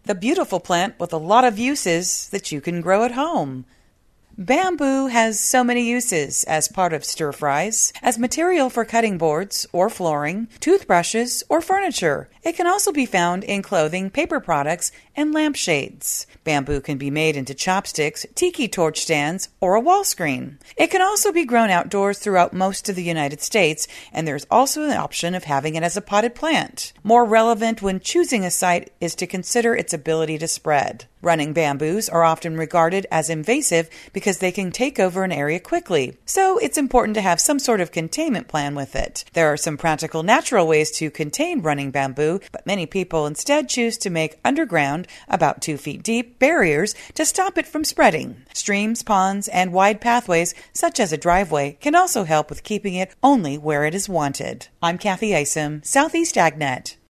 The beautiful plant with a lot of uses that you can grow at home. Bamboo has so many uses as part of stir-fries, as material for cutting boards or flooring, toothbrushes, or furniture. It can also be found in clothing, paper products, and lampshades. Bamboo can be made into chopsticks, tiki torch stands, or a wall screen. It can also be grown outdoors throughout most of the United States, and there's also an option of having it as a potted plant. More relevant when choosing a site is to consider its ability to spread. Running bamboos are often regarded as invasive because they can take over an area quickly, so it's important to have some sort of containment plan with it. There are some practical natural ways to contain running bamboo, but many people instead choose to make underground, about 2 feet deep, barriers to stop it from spreading. Streams, ponds, and wide pathways, such as a driveway, can also help with keeping it only where it is wanted. I'm Kathy Isom, Southeast AgNet.